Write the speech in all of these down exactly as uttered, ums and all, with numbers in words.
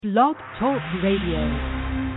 Blog Talk Radio.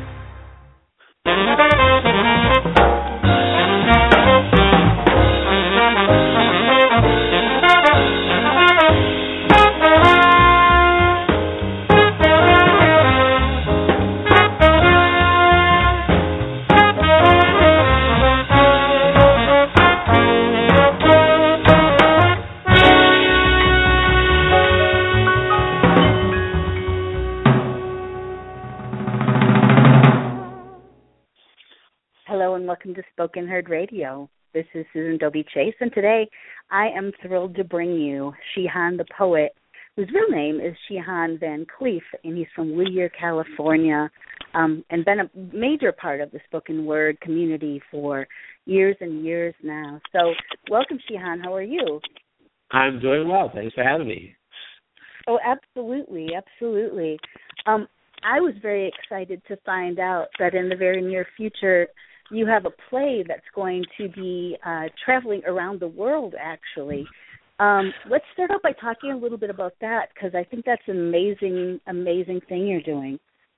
Welcome to Spoken Heard Radio. This is Susan Dobie Chase, and today I am thrilled to bring you Shihan the poet, whose real name is Shihan Van Clief, and he's from Whittier, California, um, and been a major part of the spoken word community for years and years now. So welcome, Shihan. How are you? I'm doing well. Thanks for having me. Oh, absolutely, absolutely. Um, I was very excited to find out that in the very near future you have a play that's going to be uh, traveling around the world, actually. Um, let's start out by talking a little bit about that, because I think that's an amazing, amazing thing you're doing.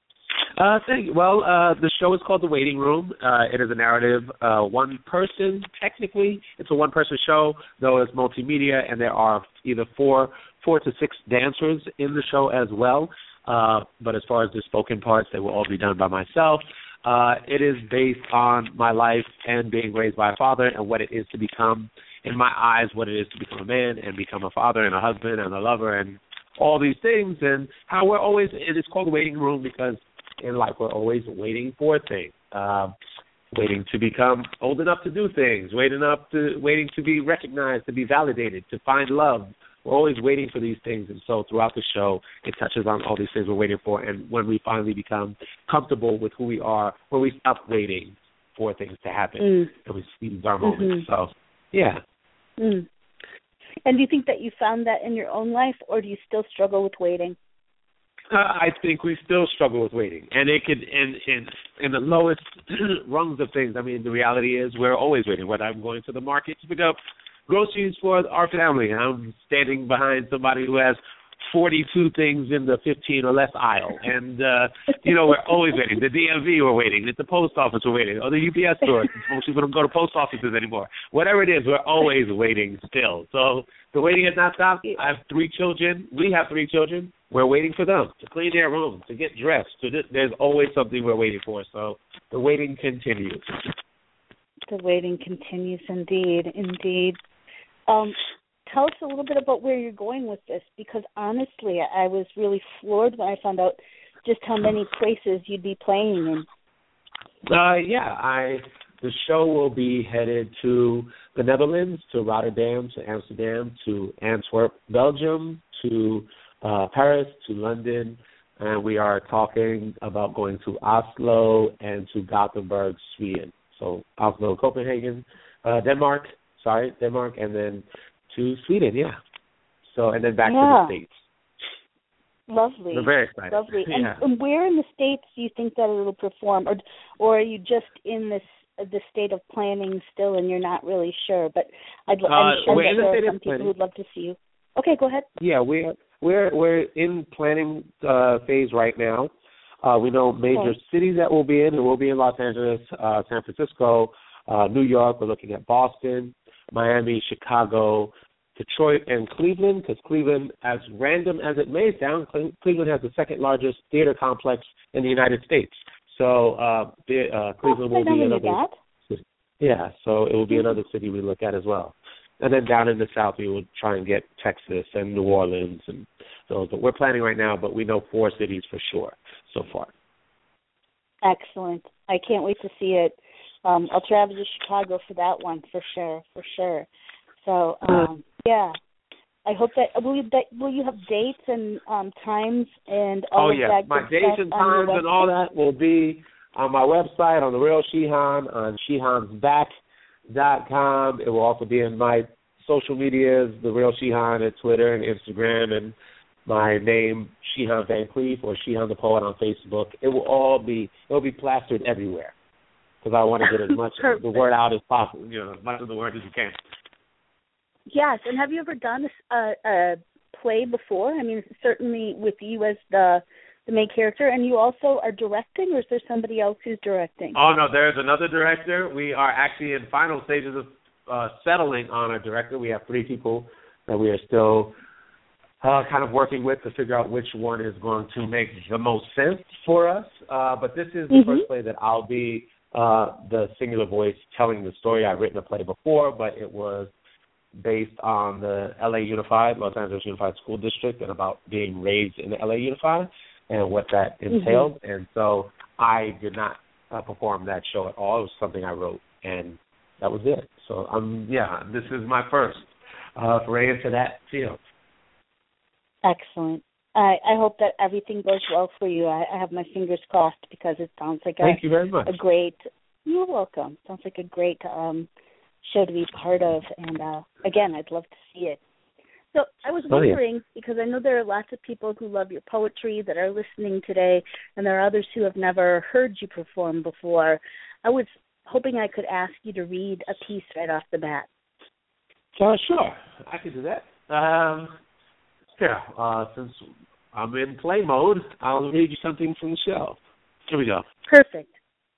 Uh, thank you. Well, uh, the show is called The Waiting Room. Uh, it is a narrative, uh, one person, technically. It's a one-person show, though it's multimedia, and there are either four, four to six dancers in the show as well. Uh, but as far as the spoken parts, they will all be done by myself. Uh, it is based on my life and being raised by a father and what it is to become, in my eyes, what it is to become a man and become a father and a husband and a lover and all these things, and how we're always, it is called the waiting room because in life we're always waiting for things, uh, waiting to become old enough to do things, waiting up to, waiting to be recognized, to be validated, to find love. We're always waiting for these things, and so throughout the show, it touches on all these things we're waiting for, and when we finally become comfortable with who we are, when we stop waiting for things to happen, mm. and we seize our moments. Mm-hmm. So, yeah. Mm. And do you think that you found that in your own life, or do you still struggle with waiting? Uh, I think we still struggle with waiting, and it could, in, in, in the lowest rungs of things, I mean, the reality is we're always waiting, whether I'm going to the market to pick up groceries for our family, and I'm standing behind somebody who has forty-two things in the fifteen or less aisle. And, uh, you know, we're always waiting. The D M V, we're waiting. At the post office, we're waiting. Or the U P S store. Most people don't go to post offices anymore. Whatever it is, we're always waiting still. So the waiting has not stopped. I have three children. We have three children. We're waiting for them to clean their room, to get dressed. To th- There's always something we're waiting for. So the waiting continues. The waiting continues, indeed, indeed. Um, tell us a little bit about where you're going with this, because honestly, I was really floored when I found out just how many places you'd be playing in. Uh, yeah, I the show will be headed to the Netherlands, to Rotterdam, to Amsterdam, to Antwerp, Belgium, to uh, Paris, to London, and we are talking about going to Oslo and to Gothenburg, Sweden. So Oslo, Copenhagen, uh, Denmark. Sorry, Denmark, and then to Sweden, yeah. So, and then back yeah. to the States. Lovely. We're very excited. Lovely. And, yeah. and where in the States do you think that it'll perform, or or are you just in this the state of planning still, and you're not really sure? But I'd uh, I'm sure we're that in the there state are some of people planning. who'd love to see you. Okay, go ahead. Yeah, we're we're we're in planning uh, phase right now. Uh, we know major okay. cities that we'll be in, and we'll be in Los Angeles, uh, San Francisco, uh, New York. We're looking at Boston, Miami, Chicago, Detroit, and Cleveland, because Cleveland, as random as it may sound, Cleveland has the second largest theater complex in the United States. So uh, the, uh, Cleveland oh, will be another. That. Yeah, so it will be another city we look at as well. And then down in the south, we will try and get Texas and New Orleans and those. But we're planning right now, but we know four cities for sure so far. Excellent. I can't wait to see it. Um, I'll travel to Chicago for that one, for sure, for sure. So, um, yeah, I hope that will you that, will you have dates and um, times and all oh, of yeah. that. My good dates stuff and on your times and all that will be on my website, on The Real Shihan, on Shihan's Back dot com. It will also be in my social medias, The Real Shihan at Twitter and Instagram, and my name, Shihan Van Clief, or Shihan the Poet on Facebook. It will all be it will be plastered everywhere, because I want to get as much of the word out as possible, you know, as much of the word as you can. Yes, and have you ever done a, a play before? I mean, certainly with you as the the main character, and you also are directing, or is there somebody else who's directing? Oh, no, there's another director. We are actually in final stages of uh, settling on a director. We have three people that we are still uh, kind of working with to figure out which one is going to make the most sense for us. Uh, but this is the Mm-hmm. first play that I'll be uh, the singular voice telling the story. I've written a play before, but it was based on the L A Unified, Los Angeles Unified School District, and about being raised in the L A Unified and what that entailed. Mm-hmm. And so I did not uh, perform that show at all. It was something I wrote, and that was it. So, um, yeah, this is my first uh, foray into that field. Excellent. I, I hope that everything goes well for you. I, I have my fingers crossed because it sounds like a, Thank you very much. a great, you're welcome. Sounds like a great um, show to be part of. And, uh, again, I'd love to see it. So I was wondering, oh, yeah. because I know there are lots of people who love your poetry that are listening today, and there are others who have never heard you perform before. I was hoping I could ask you to read a piece right off the bat. Uh, sure, I can do that. Um, yeah, uh, since I'm in play mode, I'll read you something from the show. Here we go. Perfect.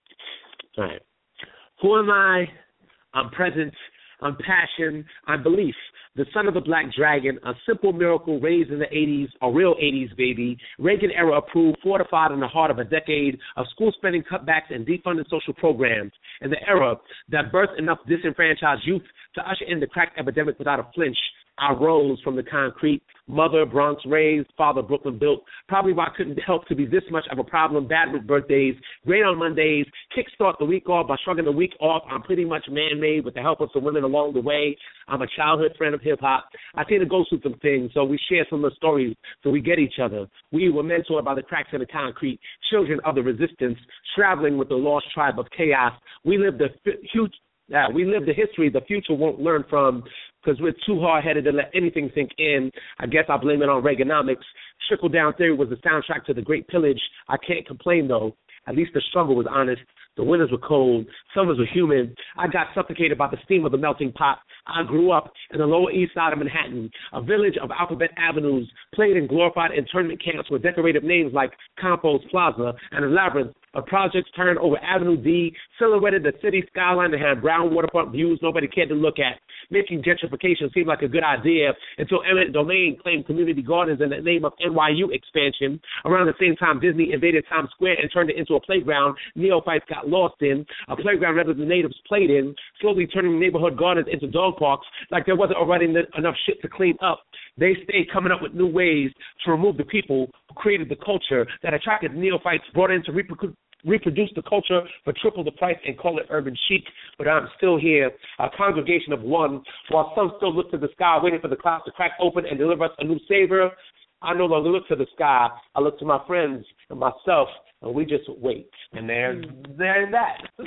All right. Who am I? I'm present. I'm passion. I'm belief. The son of the black dragon, a simple miracle raised in the eighties, a real eighties baby, Reagan era approved, fortified in the heart of a decade of school spending cutbacks and defunded social programs, and the era that birthed enough disenfranchised youth to usher in the crack epidemic without a flinch. I rose from the concrete, mother Bronx raised, father Brooklyn built. Probably why I couldn't help to be this much of a problem. Bad with birthdays, great on Mondays, kickstart the week off by shrugging the week off. I'm pretty much man-made with the help of some women along the way. I'm a childhood friend of hip-hop. I tend to go through some things, so we share some of the stories so we get each other. We were mentored by the cracks in the concrete, children of the resistance, traveling with the lost tribe of chaos. We lived the huge Yeah, we live the history the future won't learn from because we're too hard-headed to let anything sink in. I guess I blame it on Reaganomics. Trickle-down theory was the soundtrack to the Great Pillage. I can't complain, though. At least the struggle was honest. The winters were cold. Summers were humid. I got suffocated by the steam of the melting pot. I grew up in the Lower East Side of Manhattan, a village of alphabet avenues, played in glorified internment camps with decorative names like Compost Plaza and a labyrinth of projects turned over Avenue D, silhouetted the city skyline that had brown waterfront views nobody cared to look at, making gentrification seem like a good idea until eminent domain claimed community gardens in the name of N Y U expansion. Around the same time, Disney invaded Times Square and turned it into a playground neophytes got lost in, a playground rather the natives played in, slowly turning neighborhood gardens into dog parks like there wasn't already enough shit to clean up. They stayed coming up with new ways to remove the people who created the culture that attracted neophytes brought in to reproduce reproduce the culture for triple the price and call it urban chic, but I'm still here, a congregation of one, while some still look to the sky waiting for the clouds to crack open and deliver us a new savior. I no longer look to the sky. I look to my friends and myself, and we just wait. And there's, mm. there's that.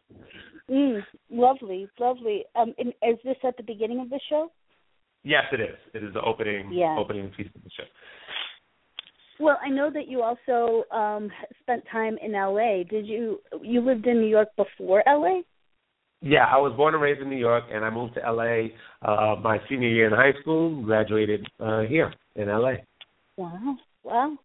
Mm, lovely, lovely. Um, and is this at the beginning of the show? Yes, it is. It is the opening, yeah. opening piece of the show. Well, I know that you also um, spent time in L A. Did you you lived in New York before L A? Yeah, I was born and raised in New York, and I moved to L A uh, my senior year in high school. Graduated uh, here in L A. Wow, wow,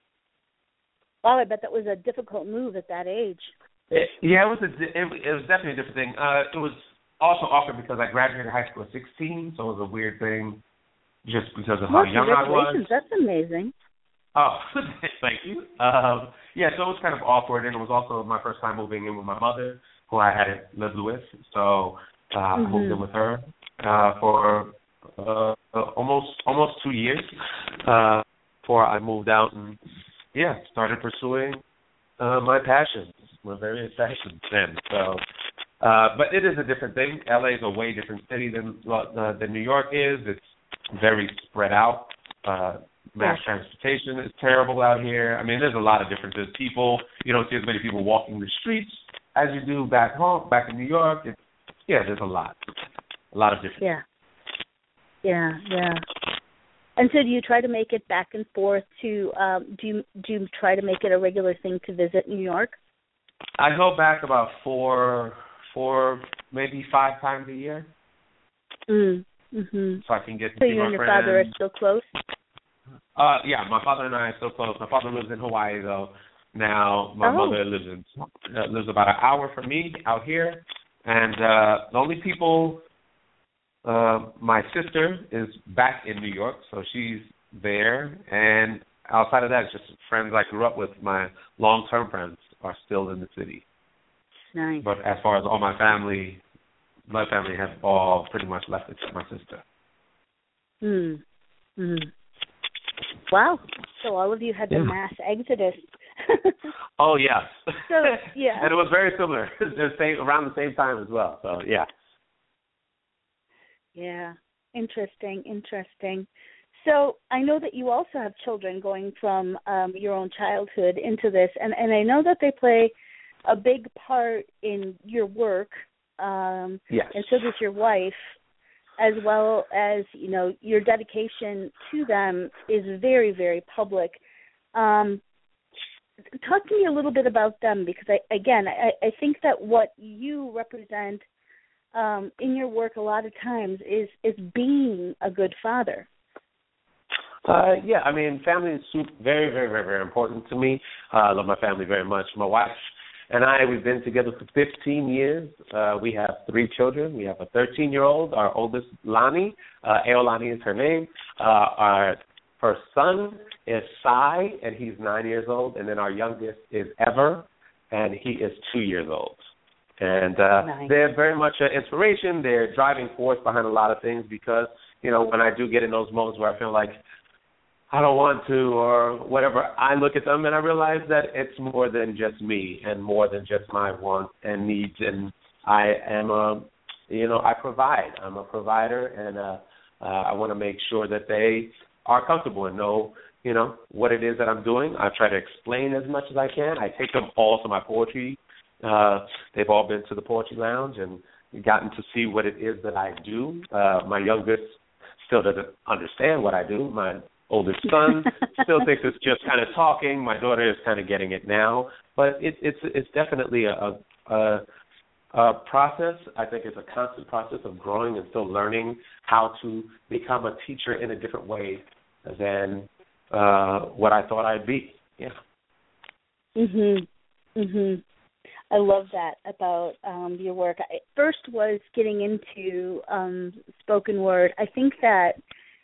wow! I bet that was a difficult move at that age. It, yeah, it was a it, it was definitely a different thing. Uh, it was also awkward because I graduated high school at sixteen, so it was a weird thing, just because of how well, young I was. That's amazing. Oh, thank you. Um, yeah, so it was kind of awkward, and it was also my first time moving in with my mother, who I hadn't lived with. So uh, mm-hmm. I moved in with her uh, for uh, almost almost two years uh, before I moved out and, yeah, started pursuing uh, my passions, my various passions then. So, uh, but it is a different thing. L A is a way different city than uh, than New York is. It's very spread out. Uh, Mass transportation is terrible out here. I mean, there's a lot of differences. People, you don't see as many people walking the streets as you do back home, back in New York. It's, yeah, there's a lot, a lot of differences. Yeah, yeah, yeah. And so, do you try to make it back and forth to? Um, do you do you try to make it a regular thing to visit New York? I go back about four, four, maybe five times a year. Mm. Mhm. So I can get to so see you my and your friends. father are still close? Uh, yeah, my father and I are still close. My father lives in Hawaii, though. Now my Oh. mother lives in uh, lives about an hour from me out here, and uh, the only people, uh, my sister is back in New York, so she's there, and outside of that, it's just friends I grew up with. My long-term friends are still in the city. Nice. But as far as all my family, my family have all pretty much left except my sister. Hmm. Hmm. Wow. So all of you had the Yeah. mass exodus. Oh, yes. So, yeah. And it was very similar, the same, around the same time as well. So, yeah. Yeah. Interesting, interesting. So I know that you also have children going from um, your own childhood into this, and, and I know that they play a big part in your work, um, Yes. and so does your wife, as well as, you know, your dedication to them is very, very public. Um, talk to me a little bit about them, because, I, again, I, I think that what you represent um, in your work a lot of times is, is being a good father. Uh, yeah, I mean, family is super, very, very, very, very important to me. Uh, I love my family very much. My wife and I, we've been together for fifteen years. Uh, we have three children. We have a thirteen-year-old, our oldest, Lonnie. Uh, Aolani is her name. Uh, our first son is Sai, and he's nine years old. And then our youngest is Ever, and he is two years old. And uh, nice. They're very much an inspiration. They're driving force behind a lot of things because, you know, when I do get in those moments where I feel like I don't want to or whatever, I look at them and I realize that it's more than just me and more than just my wants and needs. And I am a, you know, I provide. I'm a provider, and uh, uh, I want to make sure that they are comfortable and know, you know, what it is that I'm doing. I try to explain as much as I can. I take them all to my poetry. Uh, they've all been to the Poetry Lounge and gotten to see what it is that I do. Uh, my youngest still doesn't understand what I do. My oldest son still thinks it's just kind of talking. My daughter is kind of getting it now, but it, it's it's definitely a, a, a process. I think it's a constant process of growing and still learning how to become a teacher in a different way than uh, what I thought I'd be. Yeah. Mhm. Mhm. I love that about um, your work. I, first was getting into um, spoken word. I think that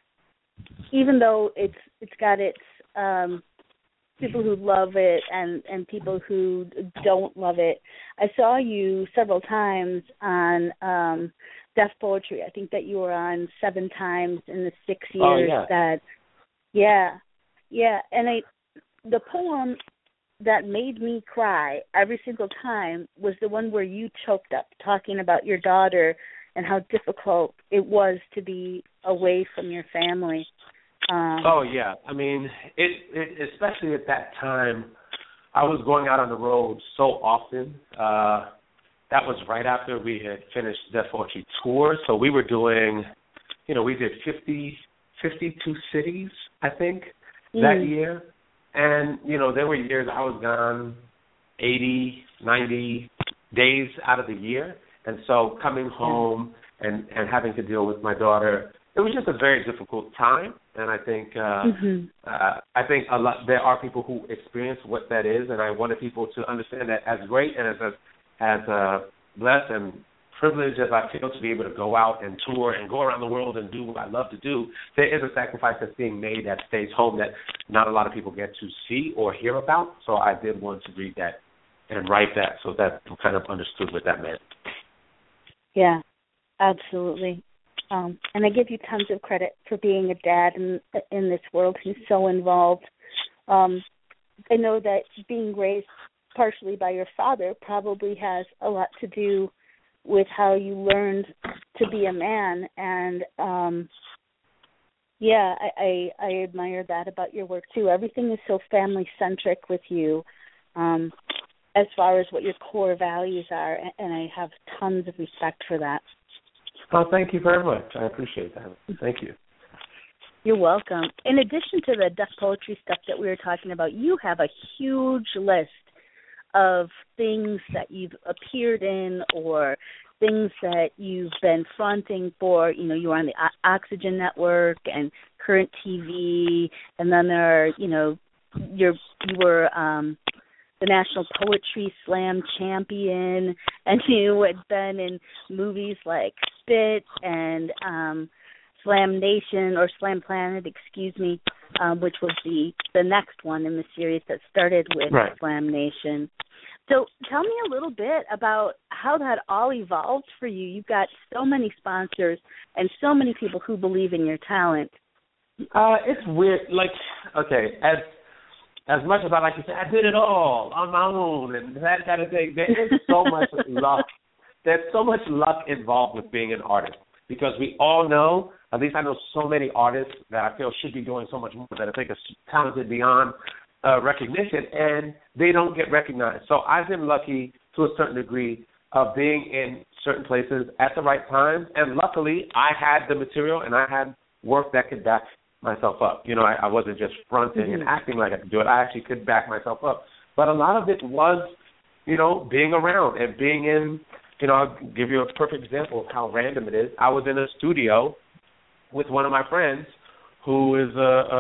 even though it's it's got its um, people who love it and, and people who don't love it, I saw you several times on um, Deaf Poetry. I think that you were on seven times in the six years oh, yeah. that, yeah, yeah. And I, the poem that made me cry every single time was the one where you choked up, talking about your daughter and how difficult it was to be away from your family. Um, oh, yeah. I mean, it, it, especially at that time, I was going out on the road so often. Uh, that was right after we had finished the Deaf Poetry tour. So we were doing, you know, we did fifty, fifty-two cities, I think, mm. that year. And, you know, there were years I was gone eighty, ninety days out of the year. And so coming home and, and having to deal with my daughter, it was just a very difficult time. And I think uh, mm-hmm. uh, I think a lot there are people who experience what that is, and I wanted people to understand that as great and as as, as uh, blessed and privileged as I feel to be able to go out and tour and go around the world and do what I love to do, there is a sacrifice that's being made that stays home that not a lot of people get to see or hear about. So I did want to read that and write that so that people kind of understood what that meant. Yeah, absolutely. Um, and I give you tons of credit for being a dad in in this world who's so involved. Um, I know that being raised partially by your father probably has a lot to do with how you learned to be a man. And, um, yeah, I, I, I admire that about your work, too. Everything is so family-centric with you um, as far as what your core values are, and I have tons of respect for that. Oh, thank you very much. I appreciate that. Thank you. You're welcome. In addition to the Deaf Poetry stuff that we were talking about, you have a huge list of things that you've appeared in or things that you've been fronting for. You know, you were on the o- Oxygen Network and current T V, and then there are, you know, you're, you were um, the National Poetry Slam champion, and you had been in movies like Spit and um, Slam Nation, or Slam Planet, excuse me, um, which was the, the next one in the series that started with right. Slam Nation. So tell me a little bit about how that all evolved for you. You've got so many sponsors and so many people who believe in your talent. Uh, it's weird. Like, okay, as as much as I like to say, I did it all on my own and that kind of thing. There is so much luck. There's so much luck involved with being an artist, because we all know, at least I know so many artists that I feel should be doing so much more, that I think are talented beyond uh, recognition, and they don't get recognized. So I've been lucky to a certain degree of being in certain places at the right time, and luckily I had the material and I had work that could back myself up. You know, I, I wasn't just fronting mm-hmm. and acting like I could do it. I actually could back myself up. But a lot of it was, you know, being around and being in, you know, I'll give you a perfect example of how random it is. I was in a studio with one of my friends who is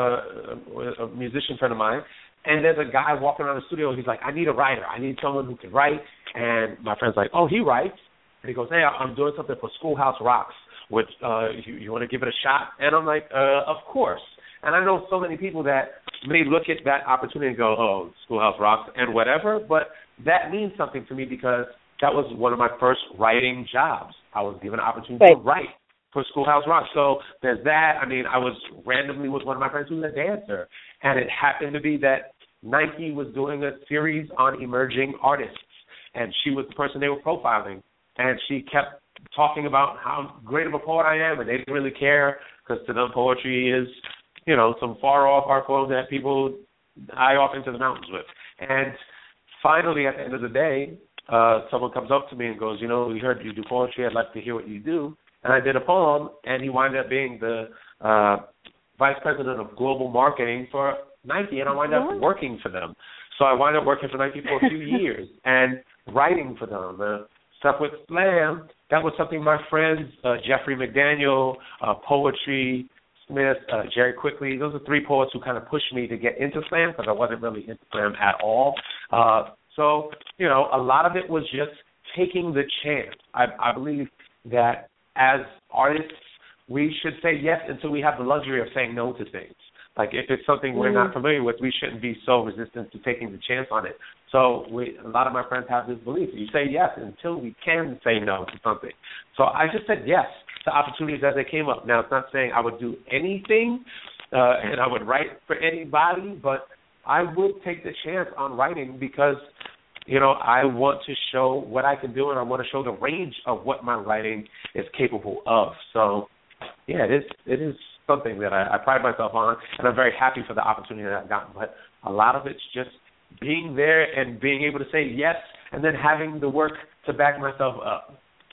a, a, a musician friend of mine, and there's a guy walking around the studio. He's like, I need a writer. I need someone who can write. And my friend's like, oh, he writes. And he goes, hey, I'm doing something for Schoolhouse Rocks. Which uh, you, you want to give it a shot? And I'm like, uh, of course. And I know so many people that may look at that opportunity and go, oh, Schoolhouse Rocks and whatever, but that means something to me because that was one of my first writing jobs. I was given an opportunity right. to write for Schoolhouse Rocks. So there's that. I mean, I was randomly with one of my friends who's a dancer, and it happened to be that Nike was doing a series on emerging artists, and she was the person they were profiling, and she kept talking about how great of a poet I am, and they didn't really care because to them poetry is, you know, some far-off art form that people high off into the mountains with. And finally, at the end of the day, uh, someone comes up to me and goes, you know, we heard you do poetry. I'd like to hear what you do. And I did a poem, and he wound up being the uh, vice president of global marketing for Nike, and I wound up working for them. So I wound up working for Nike for a few years and writing for them. Uh, stuff with Slam, that was something my friends, uh, Jeffrey McDaniel, uh, Poetry Smith, uh, Jerry Quickly, those are three poets who kind of pushed me to get into Slam because I wasn't really into Slam at all. Uh, so, you know, a lot of it was just taking the chance. I, I believe that as artists, we should say yes until we have the luxury of saying no to things. Like if it's something we're not familiar with, we shouldn't be so resistant to taking the chance on it. So we, a lot of my friends have this belief. You say yes until we can say no to something. So I just said yes to opportunities as they came up. Now, it's not saying I would do anything uh, and I would write for anybody, but I would take the chance on writing because, you know, I want to show what I can do and I want to show the range of what my writing is capable of. So, yeah, it is, it is something that I, I pride myself on, and I'm very happy for the opportunity that I've gotten. But a lot of it's just being there and being able to say yes and then having the work to back myself up.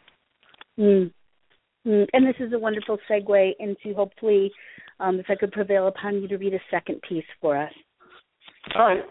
Mm. Mm. And this is a wonderful segue into hopefully, um, if I could prevail upon you to read a second piece for us. All right.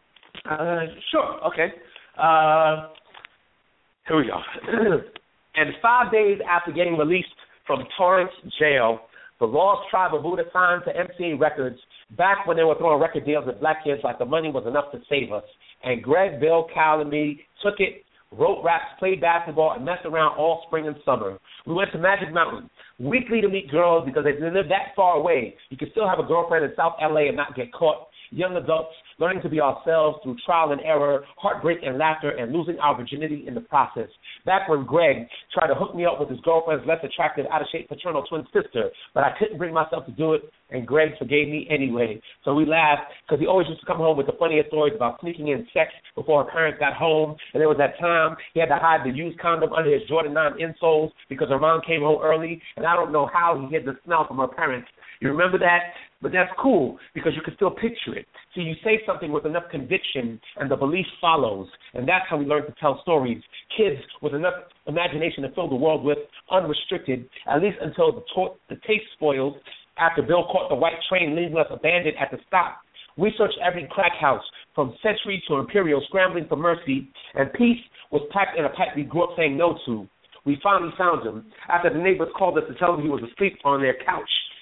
Uh, sure. Okay. Uh, here we go. And five days after getting released from Torrance Jail, the Lost Tribe of Buddha signed to M C A Records back when they were throwing record deals with black kids like the money was enough to save us. And Greg, Bill, Cal, and me took it, wrote raps, played basketball, and messed around all spring and summer. We went to Magic Mountain weekly to meet girls because they didn't live that far away. You could still have a girlfriend in South L A and not get caught. Young adults learning to be ourselves through trial and error, heartbreak and laughter, and losing our virginity in the process. Back when Greg tried to hook me up with his girlfriend's less attractive, out-of-shape paternal twin sister, but I couldn't bring myself to do it, and Greg forgave me anyway. So we laughed because he always used to come home with the funniest stories about sneaking in sex before her parents got home, and there was that time he had to hide the used condom under his Jordan nine insoles because her mom came home early, and I don't know how he hid the smell from her parents. You remember that? But that's cool because you can still picture it. See, you say something with enough conviction and the belief follows, and that's how we learn to tell stories. Kids with enough imagination to fill the world with, unrestricted, at least until the, to- the taste spoils after Bill caught the white train leaving us abandoned at the stop. We searched every crack house, from Century to Imperial, scrambling for mercy, and peace was packed in a pipe we grew up saying no to. We finally found him after the neighbors called us to tell him he was asleep on their couch.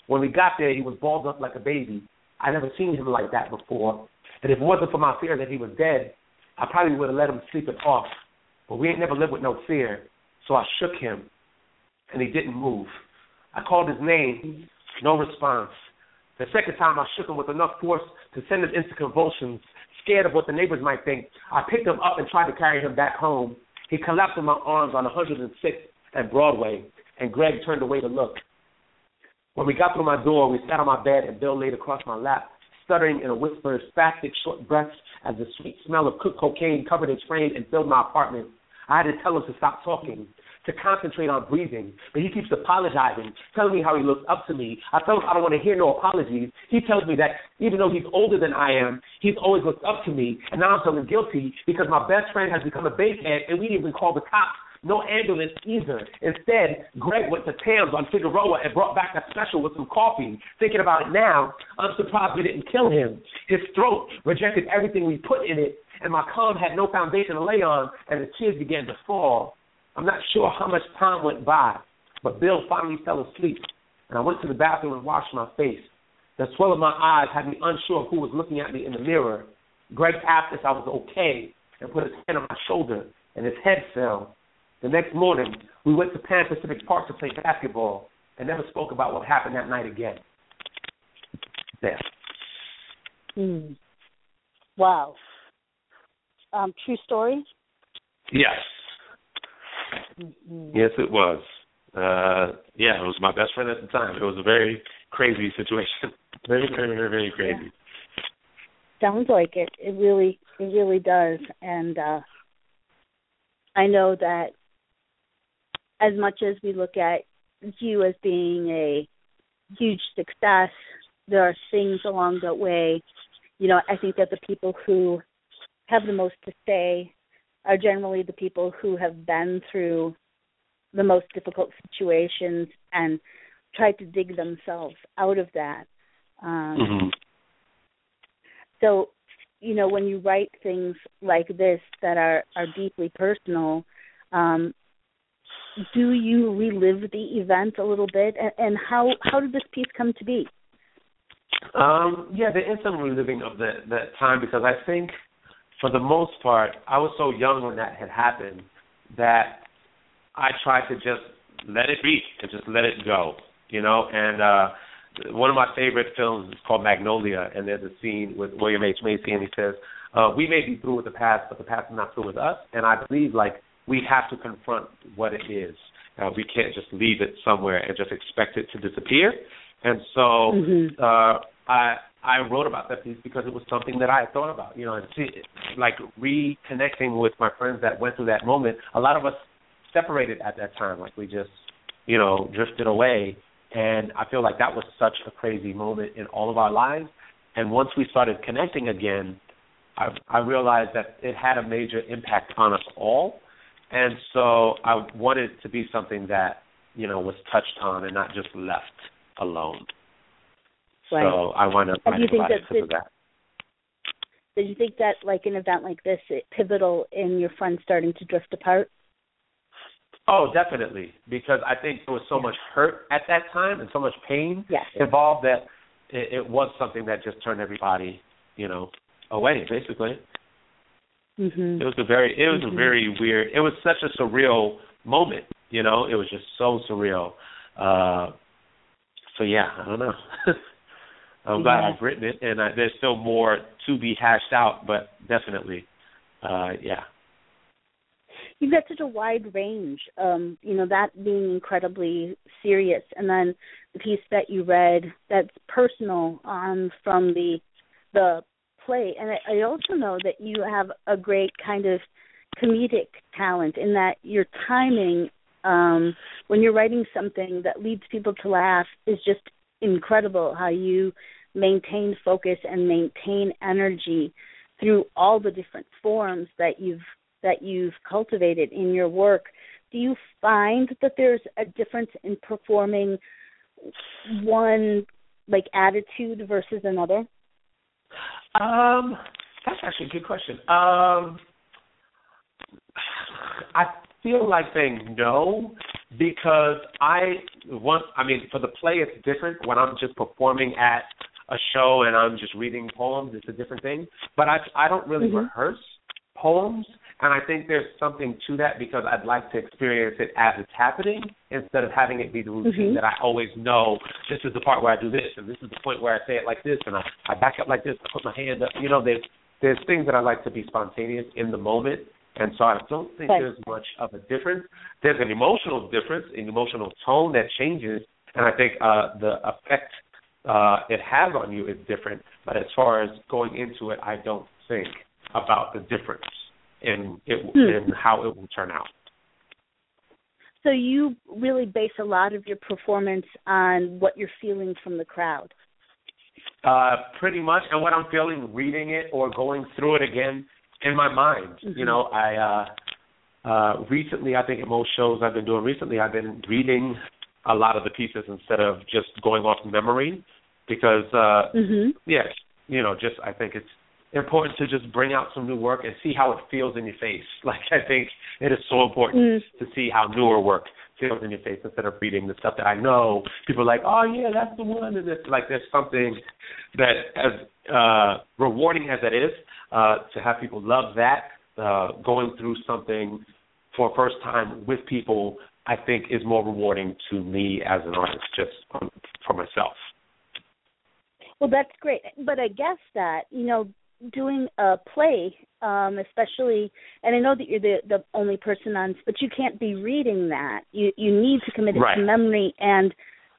When we got there, he was balled up like a baby. I never seen him like that before. And if it wasn't for my fear that he was dead, I probably would have let him sleep it off. But we ain't never lived with no fear. So I shook him, and he didn't move. I called his name, no response. The second time I shook him with enough force to send him into convulsions, scared of what the neighbors might think. I picked him up and tried to carry him back home. He collapsed in my arms on one hundred sixth and Broadway, and Greg turned away to look. When we got through my door, we sat on my bed, and Bill laid across my lap, stuttering in a whisper, spastic short breaths as the sweet smell of cooked cocaine covered his frame and filled my apartment. I had to tell him to stop talking, to concentrate on breathing, but he keeps apologizing, telling me how he looks up to me. I tell him I don't want to hear no apologies. He tells me that even though he's older than I am, he's always looked up to me, and now I'm feeling guilty because my best friend has become a basehead, and we didn't even call the cops. No ambulance either. Instead, Greg went to Tam's on Figueroa and brought back a special with some coffee. Thinking about it now, I'm surprised we didn't kill him. His throat rejected everything we put in it, and my calm had no foundation to lay on, and the tears began to fall. I'm not sure how much time went by, but Bill finally fell asleep, and I went to the bathroom and washed my face. The swell of my eyes had me unsure of who was looking at me in the mirror. Greg asked if I was okay and put his hand on my shoulder, and his head fell. The next morning, we went to Pan Pacific Park to play basketball and never spoke about what happened that night again. There. Mm. Wow. Um, true story? Yes. Mm-hmm. Yes, it was. Uh, yeah, it was my best friend at the time. It was a very crazy situation. Very, very, very, very crazy. Yeah. Sounds like it. It really, it really does. And uh, I know that as much as we look at you as being a huge success, there are things along the way. You know, I think that the people who have the most to say are generally the people who have been through the most difficult situations and tried to dig themselves out of that. Um, mm-hmm. So, you know, when you write things like this that are, are deeply personal, um, do you relive the event a little bit? And, and how how did this piece come to be? Um, yeah, there is some reliving of the, that time because I think for the most part, I was so young when that had happened that I tried to just let it be and just let it go, you know. And uh, one of my favorite films is called Magnolia, and there's a scene with William H. Macy, and he says, uh, we may be through with the past, but the past is not through with us. And I believe, like, we have to confront what it is. Uh, we can't just leave it somewhere and just expect it to disappear. And so mm-hmm. uh, I I wrote about that piece because it was something that I had thought about, you know, and see, like reconnecting with my friends that went through that moment. A lot of us separated at that time, like we just, you know, drifted away. And I feel like that was such a crazy moment in all of our lives. And once we started connecting again, I, I realized that it had a major impact on us all. And so I wanted it to be something that, you know, was touched on and not just left alone. Right. So I want to write about it because of that. Did you think that, like, an event like this, it pivotal in your friends starting to drift apart? Oh, definitely, because I think there was so much hurt at that time and so much pain yes. involved that it, it was something that just turned everybody, you know, away, basically. Mm-hmm. It was a very, it was mm-hmm. a very weird. It was such a surreal moment, you know. It was just so surreal. Uh, so yeah, I don't know. I'm glad yeah. I've written it, and I, there's still more to be hashed out, but definitely, uh, yeah. You've got such a wide range, um, you know, that being incredibly serious, and then the piece that you read that's personal um, from the the play. And I, I also know that you have a great kind of comedic talent in that your timing um, when you're writing something that leads people to laugh is just incredible, how you maintain focus and maintain energy through all the different forms that you've that you've cultivated in your work. Do you find that there's a difference in performing one, like, attitude versus another? Um, that's actually a good question. Um, I feel like saying no, because I want, I mean, for the play, it's different. When I'm just performing at a show and I'm just reading poems, it's a different thing. But I, I don't really mm-hmm. rehearse poems, and I think there's something to that because I'd like to experience it as it's happening instead of having it be the routine mm-hmm. that I always know this is the part where I do this, and this is the point where I say it like this, and I, I back up like this, I put my hand up. You know, there's, there's things that I like to be spontaneous in the moment. And so I don't think right. there's much of a difference. There's an emotional difference, an emotional tone that changes, and I think uh, the effect uh, it has on you is different. But as far as going into it, I don't think about the difference in, it, hmm. in how it will turn out. So you really base a lot of your performance on what you're feeling from the crowd? Uh, pretty much, and what I'm feeling reading it or going through it again in my mind. Mm-hmm. You know, I uh, uh, recently, I think at most shows I've been doing recently, I've been reading a lot of the pieces instead of just going off memory because, uh, mm-hmm. yes, you know, just I think it's important to just bring out some new work and see how it feels in your face. Like, I think it is so important mm-hmm. to see how newer work feels in your face instead of reading the stuff that I know. People are like, oh, yeah, that's the one. And it's like there's something that as uh, rewarding as it is, Uh, to have people love that, uh, going through something for the first time with people, I think is more rewarding to me as an artist, just um, for myself. Well, that's great. But I guess that, you know, doing a play, um, especially, and I know that you're the, the only person on, but you can't be reading that. You you need to commit it right. to memory. And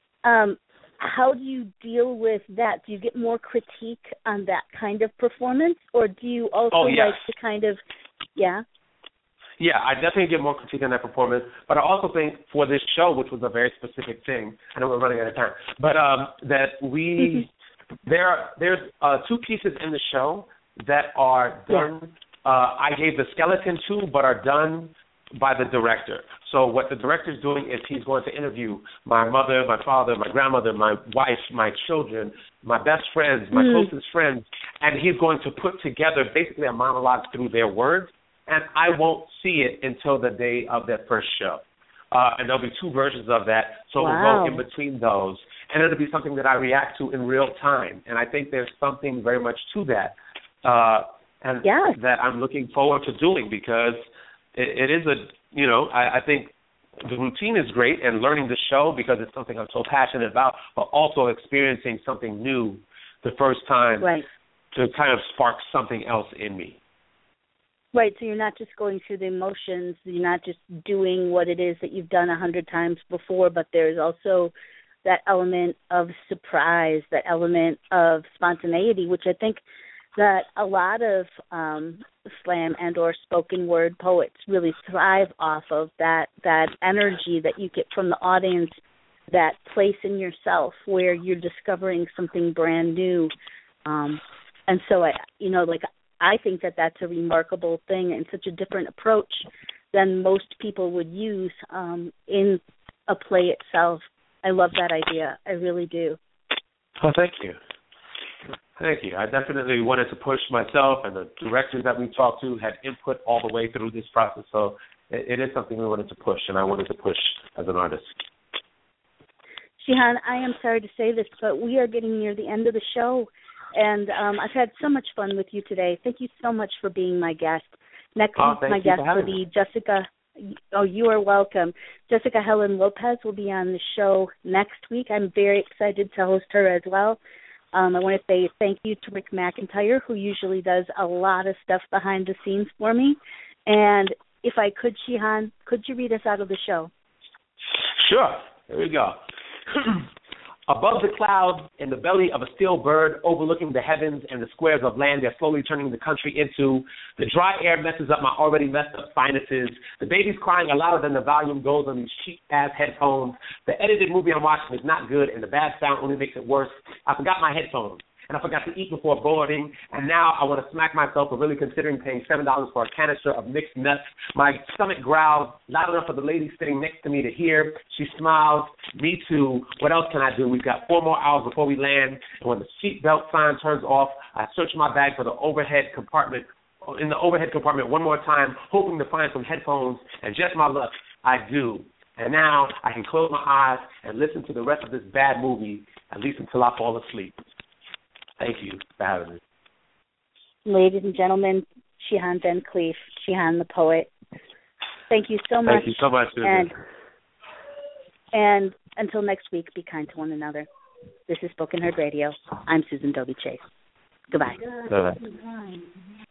um how do you deal with that? Do you get more critique on that kind of performance, or do you also oh, yes. like to kind of, yeah? Yeah, I definitely get more critique on that performance, but I also think for this show, which was a very specific thing, I know we're running out of time, but um, that we, there are, there's uh, two pieces in the show that are done, yeah. uh, I gave the skeleton to, but are done by the director. So what the director's doing is he's going to interview my mother, my father, my grandmother, my wife, my children, my best friends, my mm. closest friends, and he's going to put together basically a monologue through their words, and I won't see it until the day of that first show. Uh, and there'll be two versions of that, so wow. we'll go in between those, and it'll be something that I react to in real time, and I think there's something very much to that, uh, and yes. that I'm looking forward to doing because it, it is a, you know, I, I think the routine is great and learning the show because it's something I'm so passionate about, but also experiencing something new the first time right. to kind of spark something else in me. Right, so you're not just going through the emotions, you're not just doing what it is that you've done a hundred times before, but there's also that element of surprise, that element of spontaneity, which I think that a lot of um, slam and or spoken word poets really thrive off of, that that energy that you get from the audience, that place in yourself where you're discovering something brand new. Um, and so, I, you know, like I think that that's a remarkable thing and such a different approach than most people would use um, in a play itself. I love that idea. I really do. Oh, thank you. Thank you. I definitely wanted to push myself, and the directors that we talked to had input all the way through this process. So it, it is something we wanted to push, and I wanted to push as an artist. Shihan, I am sorry to say this, but we are getting near the end of the show, and um, I've had so much fun with you today. Thank you so much for being my guest. Next oh, week, my you guest for will be Jessica. Oh, you are welcome. Jessica Helen Lopez will be on the show next week. I'm very excited to host her as well. Um, I want to say thank you to Rick McIntyre, who usually does a lot of stuff behind the scenes for me. And if I could, Shihan, could you read us out of the show? Sure. Here we go. Above the clouds, in the belly of a steel bird, overlooking the heavens and the squares of land they're slowly turning the country into, the dry air messes up my already messed up sinuses. The baby's crying louder than the volume goes on these cheap-ass headphones. The edited movie I'm watching is not good, and the bad sound only makes it worse. I forgot my headphones, and I forgot to eat before boarding, and now I want to smack myself for really considering paying seven dollars for a canister of mixed nuts. My stomach growls, loud enough for the lady sitting next to me to hear. She smiles. Me too. What else can I do? We've got four more hours before we land, and when the seatbelt sign turns off, I search my bag for the overhead compartment, in the overhead compartment one more time, hoping to find some headphones, and just my luck, I do. And now I can close my eyes and listen to the rest of this bad movie, at least until I fall asleep. Thank you for having me. Ladies and gentlemen, Shihan Van Clief, Shihan the poet. Thank you so much. Thank you so much, Susan. And, and until next week, be kind to one another. This is Spoken Heard Radio. I'm Susan Dobie Chase. Goodbye. Bye-bye.